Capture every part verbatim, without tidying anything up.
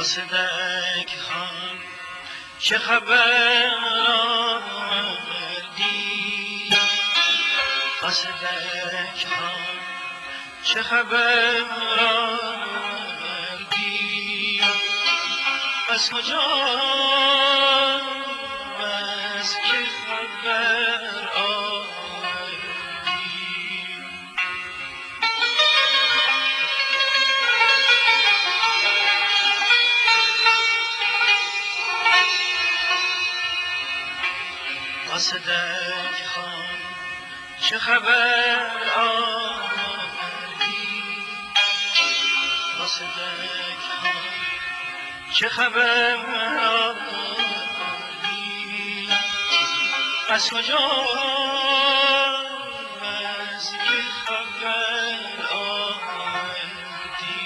قاصدک خان چه خبر آوردی؟ قاصدک خان چه خبر آوردی؟ از کجا از که خبر آوردی؟ قاصدک خان چه خبر آوردی؟ قاصدک خان چه خبر آوردی؟ از کجا از که خبر آوردی؟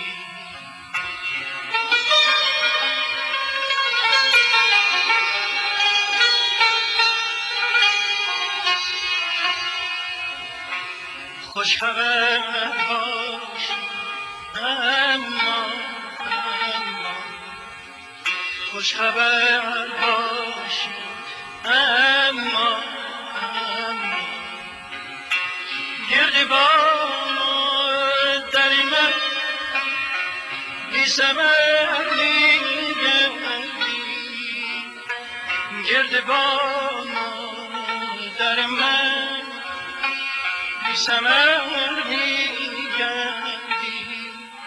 خوش خبر باشی اما اما خوش خبر باشی اما اما گردبان در من بی ثمر میگردی، گردبان در من بی ثمر میگردی.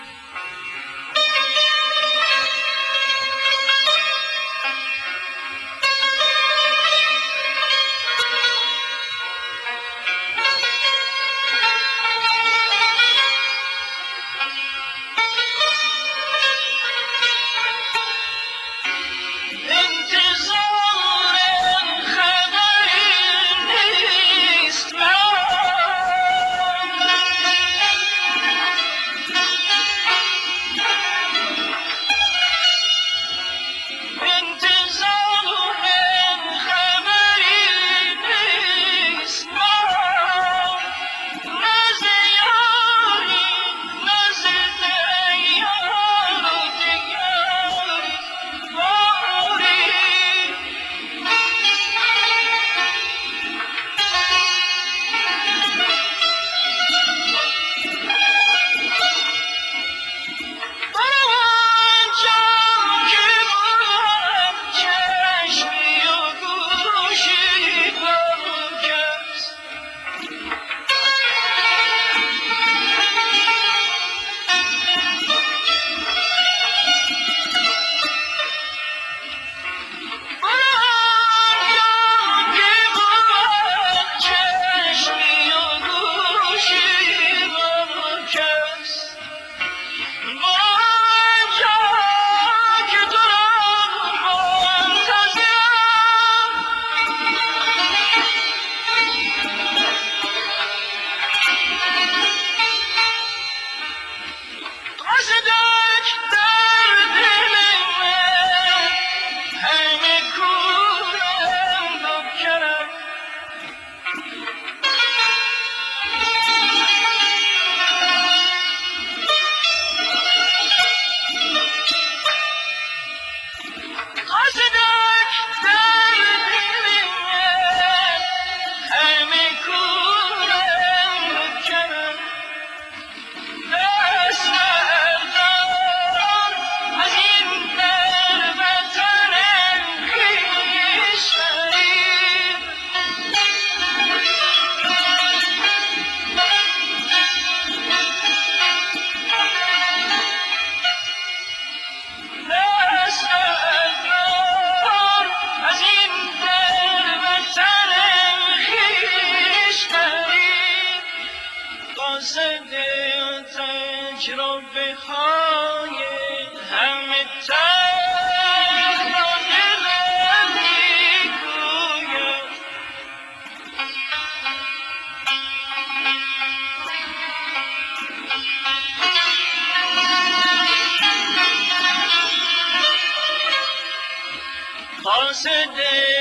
قاصد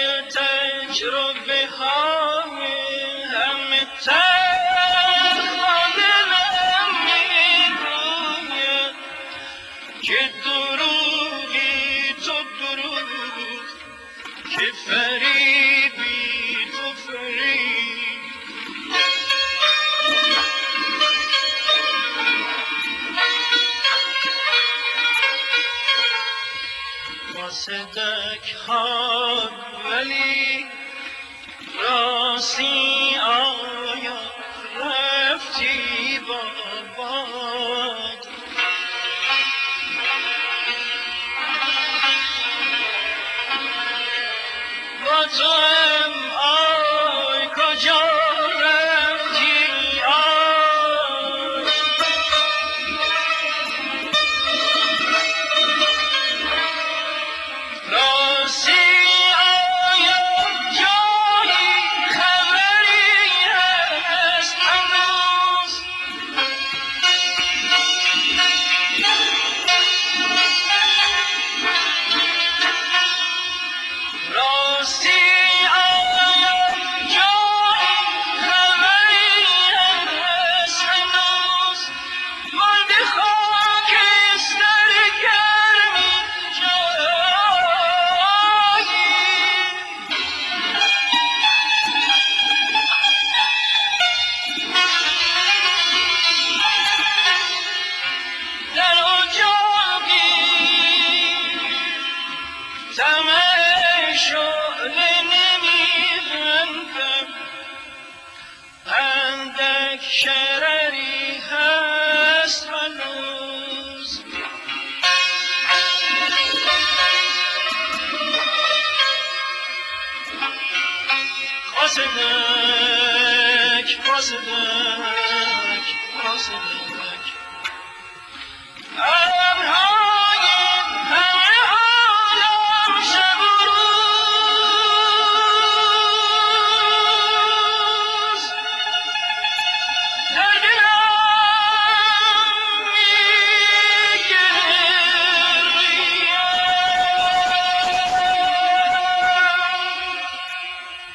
تجربه های همه تلخ دلم میگوید که دروغی راستی آیا رفتی با باد با تو هم آی کجا رفتی آی راستی آیا جایی خبری هست هنوز راستی آیا جایی خبری هست هنوز مانده خاکستر گرمی جایی در اجاقی طمع شعله نمی‌بندم اندک شرری هست هنوز قاصدک قاصدک قاصدک ابرهای همه عالم شب و روز در دلم می‌گریند.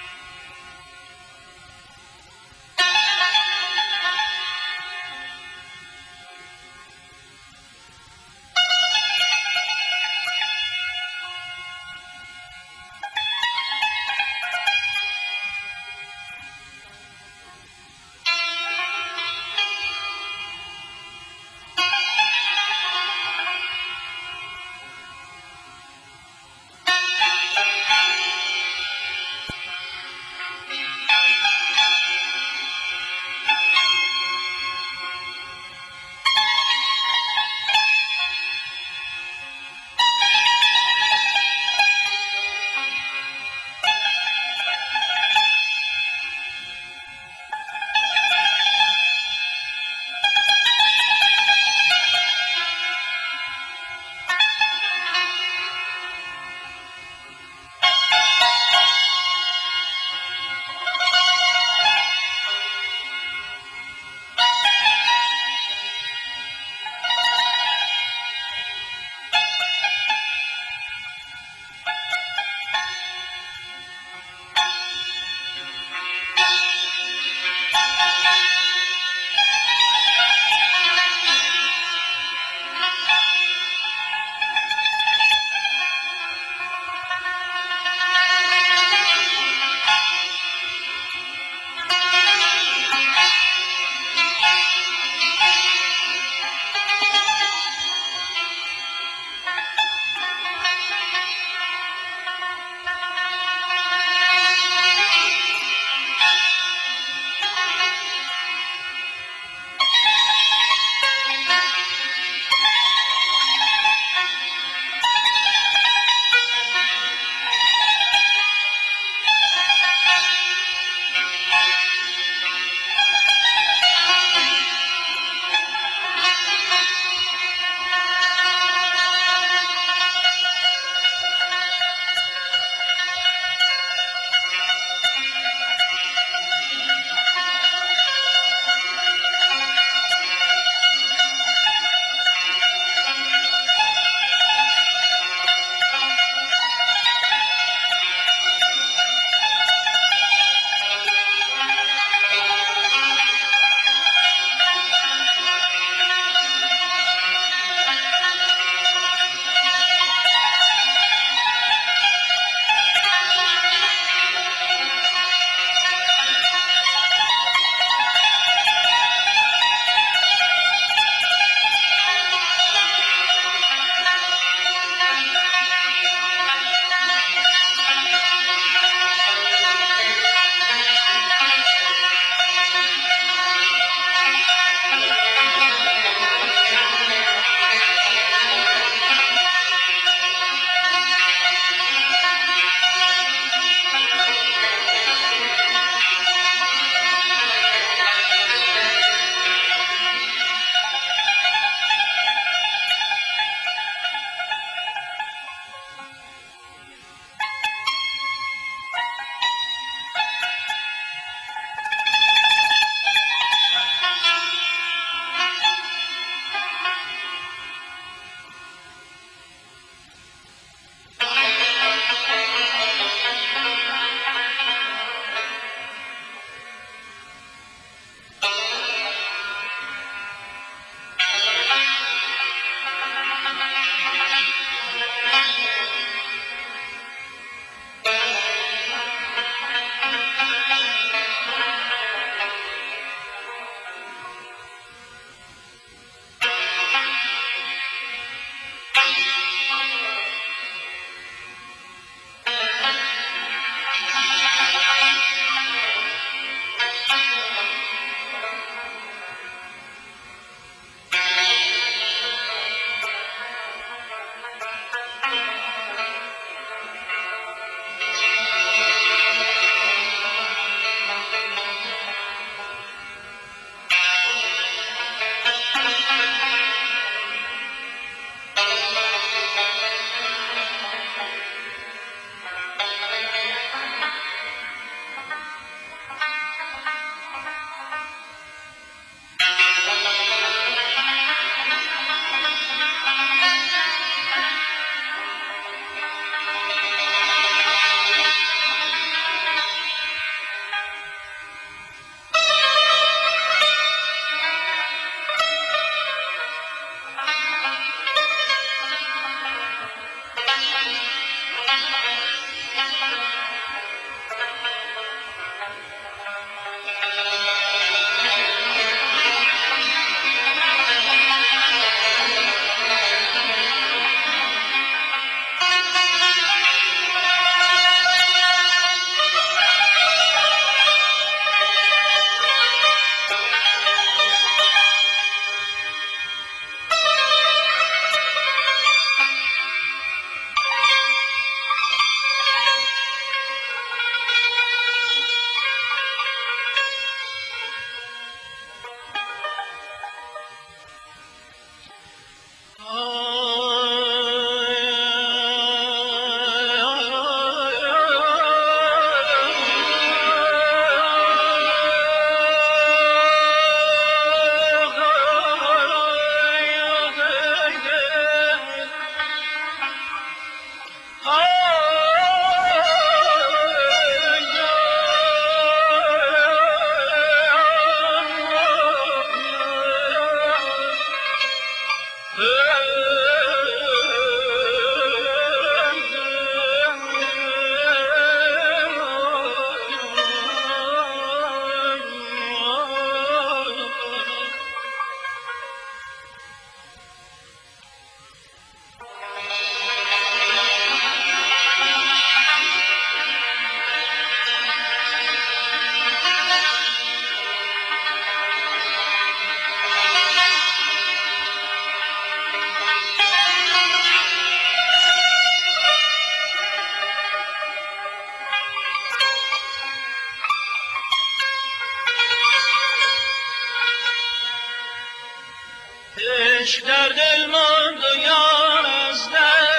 عشق در دل ماند و یار از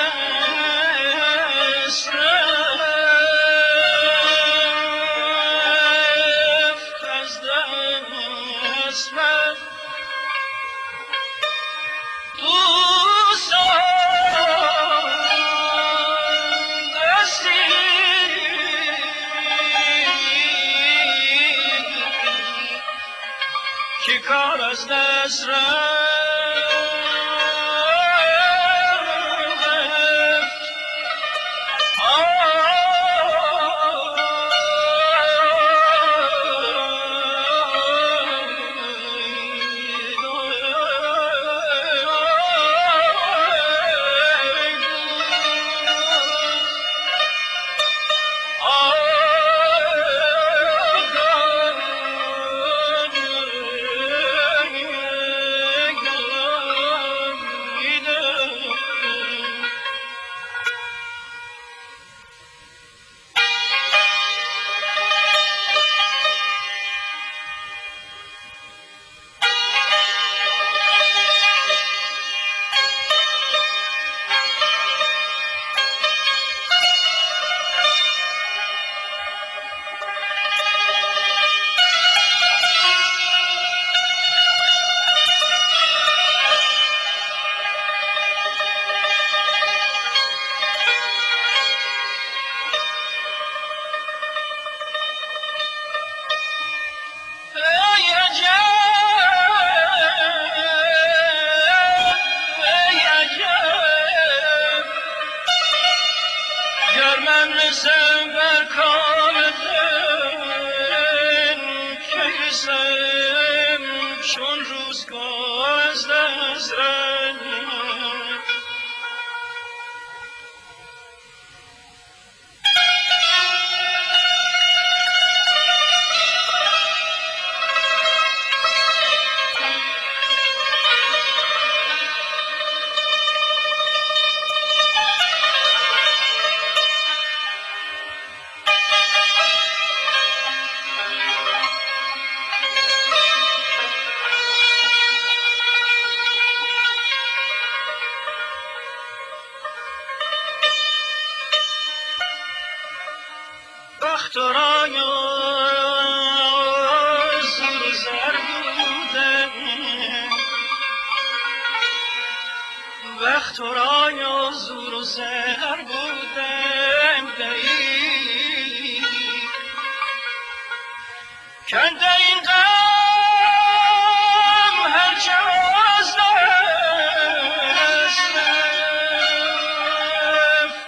دست رفت، از دست رفت. دوستان دستی که کار از دست رفت. چون روزگار از دست رفت. بخت و رای و زور و زر بودم، بخت و رای و زور و زر بودم دهی کند این غم هر چه از دست رفت.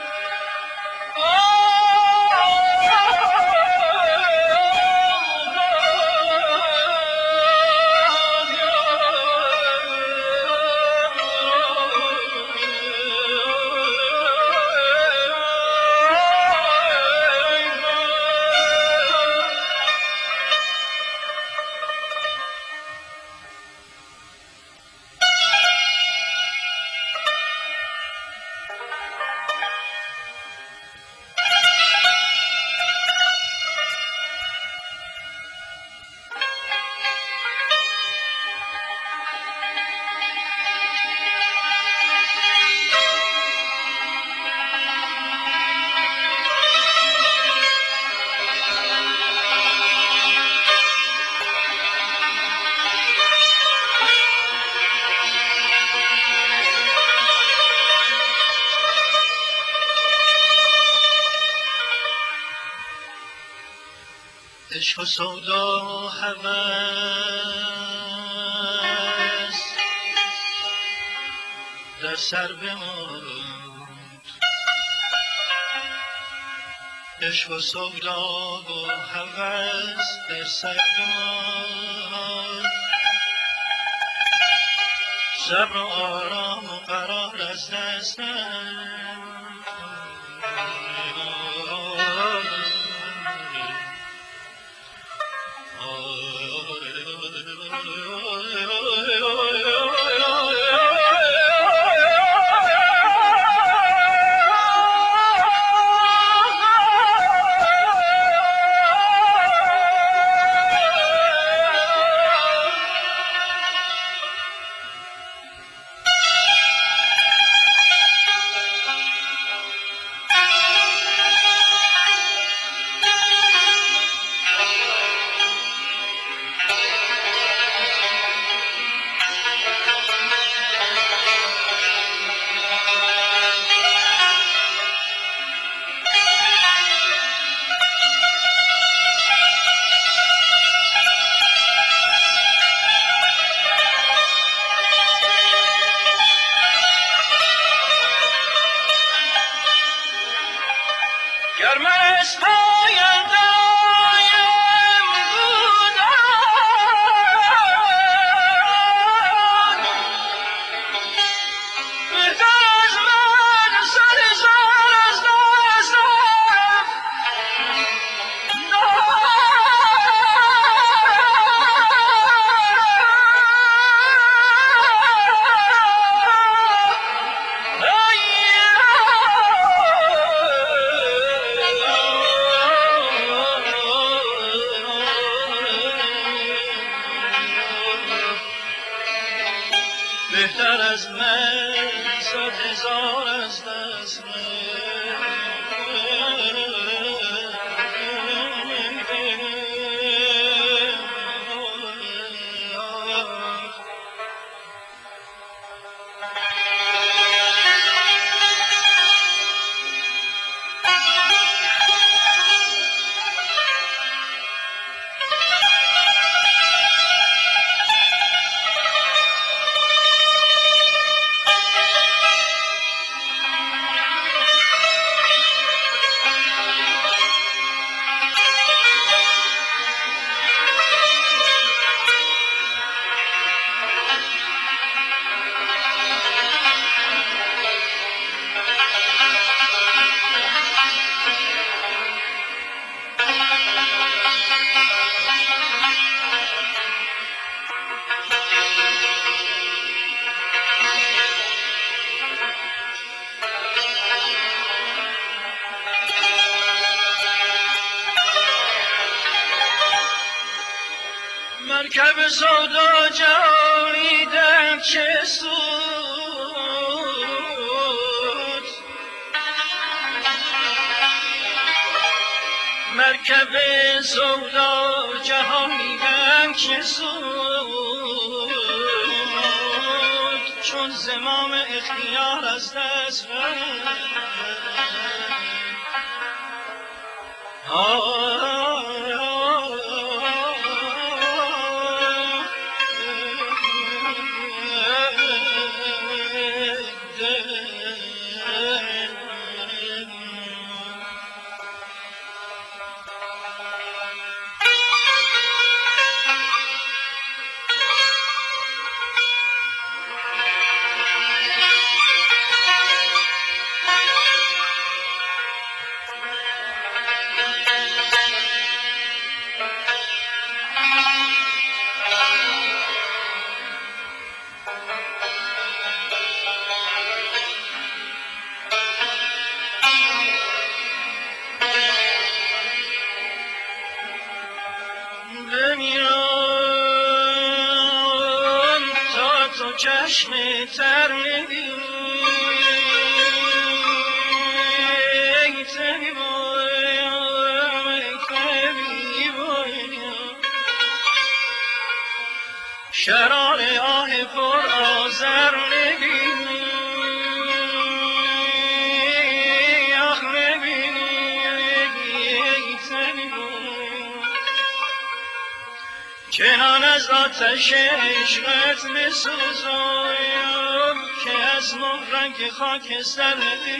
عشق و سودا و هوس در سر بماند، عشق و سودا و هوس در سر بماند، صبر و آرام و قرار از دست رفت. مرکب سودا جهانیدم که سود، مرکب سودا جهانیدم که سود، چون زمام اختیار از دست رفت. چشم تر نبینی ای طبیب ای طبیب شرار آه پر آذر نبینی آخ نبینی ای طبیب چنان از آتش عشقت بسوزایم که از نه رنگ خاکستر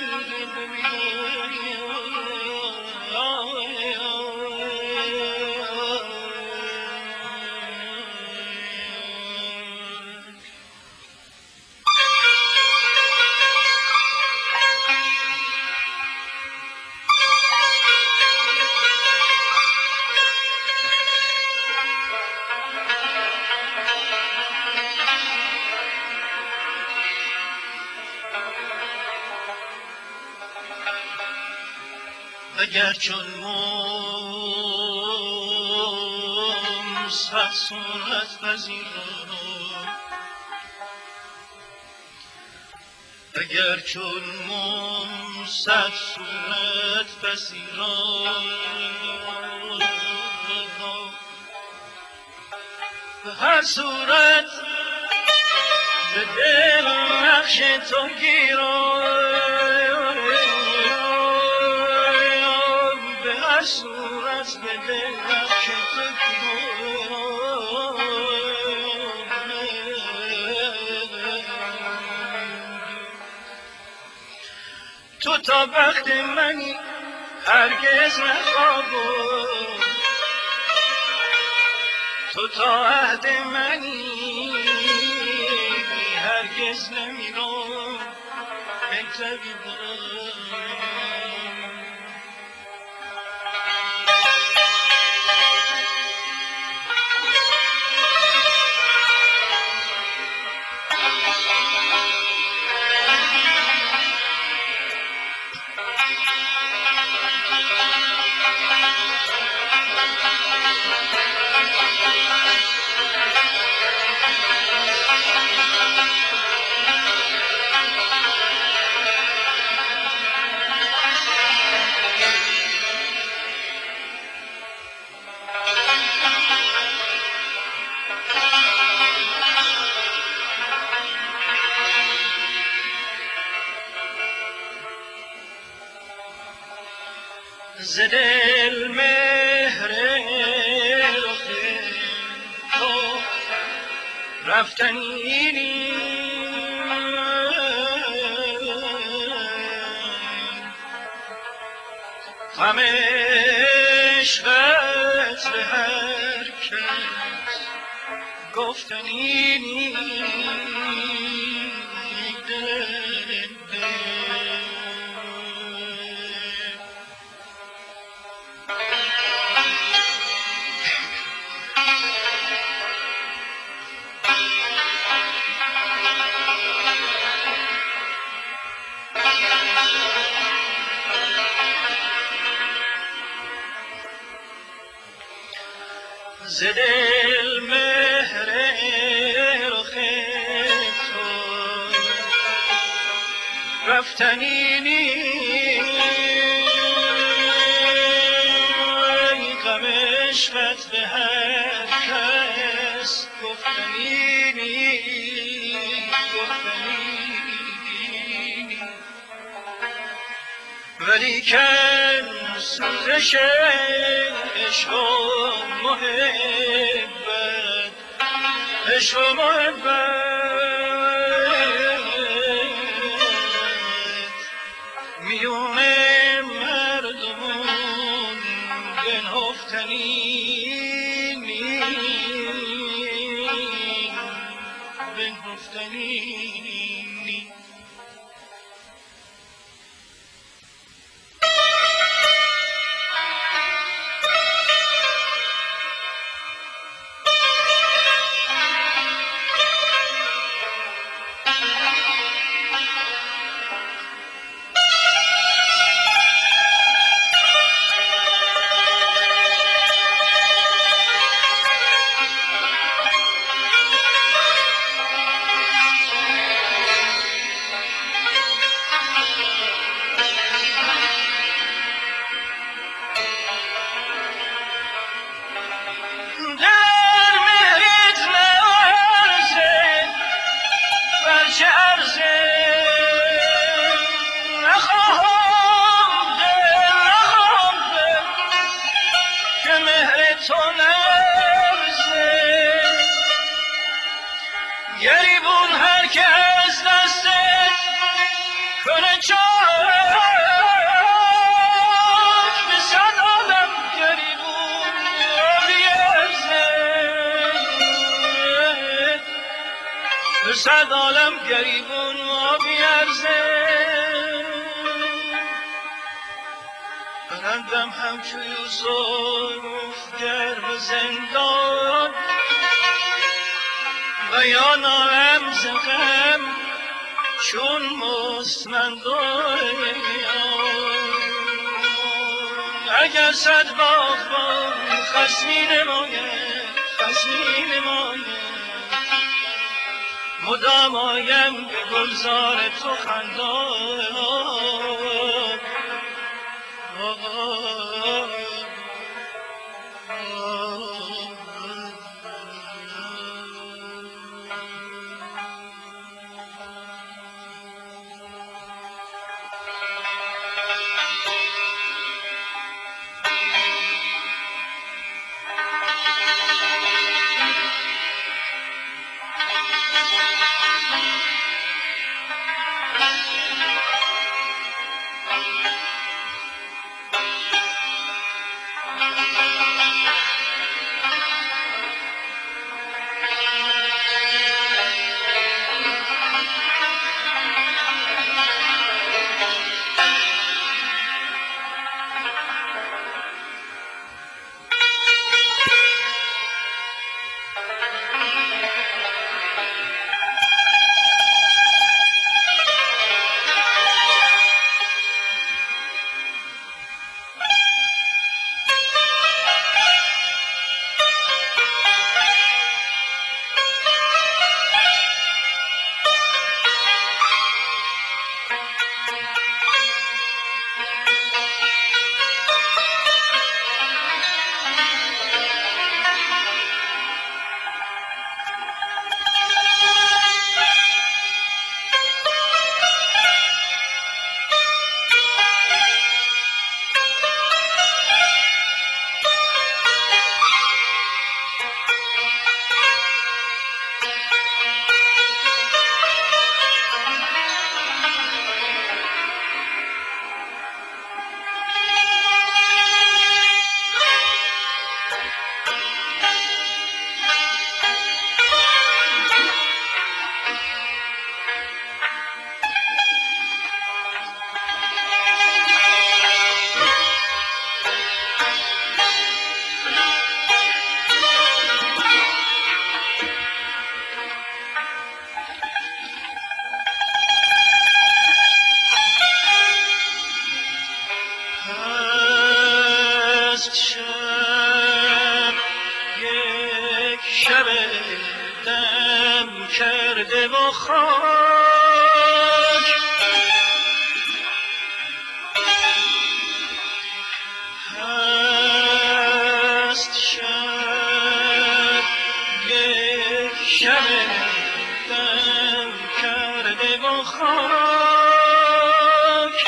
اگر چون موم صد صورت پذیرم، اگر چون موم صد صورت پذیرم، به هر صورت به دل نقش تو گیرم، به هر صورت به دل نقش تو گیرم. تو تا وقت منی هرگز نخوابم، تو تا عهد منی هرگز نمیرم ای طبیبم. ز دل مهر رخ تو رفتنی نیست، غم عشقت به هر کس گفتنی نیست. ز دل مهر رخ تو رفتنی نی غم عشقت به هر کس گفتنی نی گفتنی نی ولیکن سوزش عشق و محبت عشق و محبت میون مردمون بنهفتنی نی بنهفتنی نی گریبون هر که از دست کنه چاک به صد عالم گریبون بیرزه به صد عالم گریبون بیرزه برندم همچو یوسف گرم زندان و یا نالم ز غم چون مستمندان اگر صد باغبان خصمی نماید خصمی نماید مدام آیم به گلزار تو خندان شب کرده و خاک هست شب یک شب دم کرده و خاک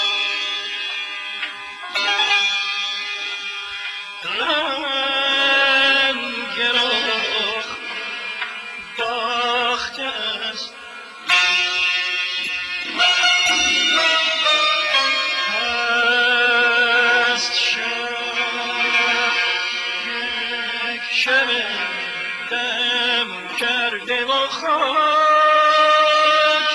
رنگ رخ باخته است هست شب یک شب دم کرده و خاک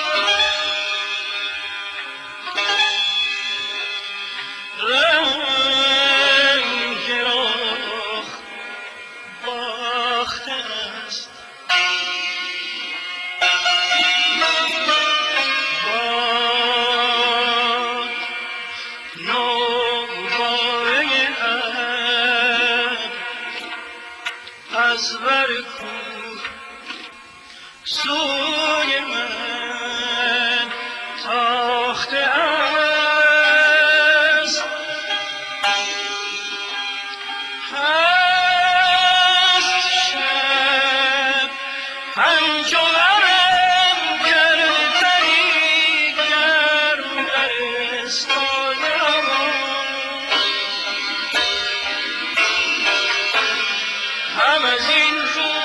رنگ رخ باخته است باد نوباره ابر از بر کوه سوی من تاخته است هست شب پنجرم کرده گرم در استادم هم از این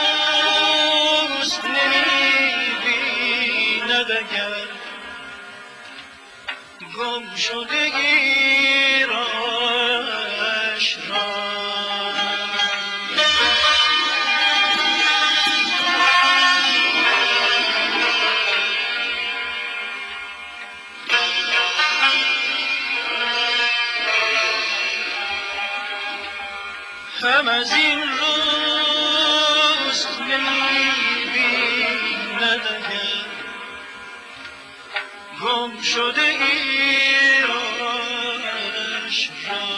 روز نمی‌بیند اگر گم شدگی راش را هم از این روز نمی‌بیند اگر گم شده ایراش را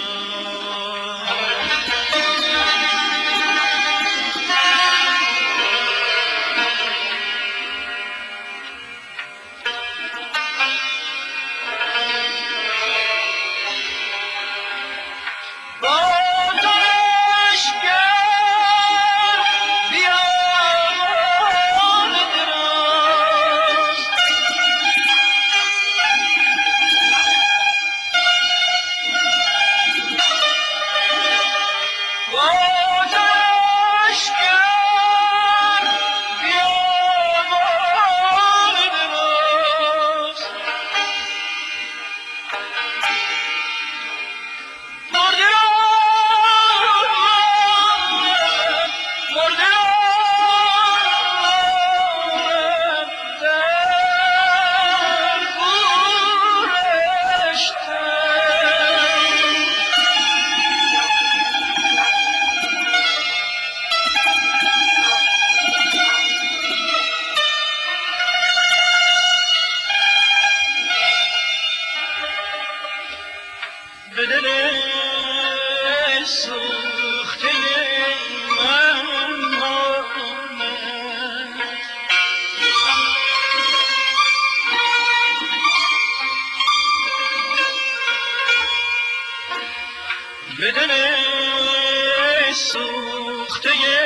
به دل سوخته من آمد به دل سوخته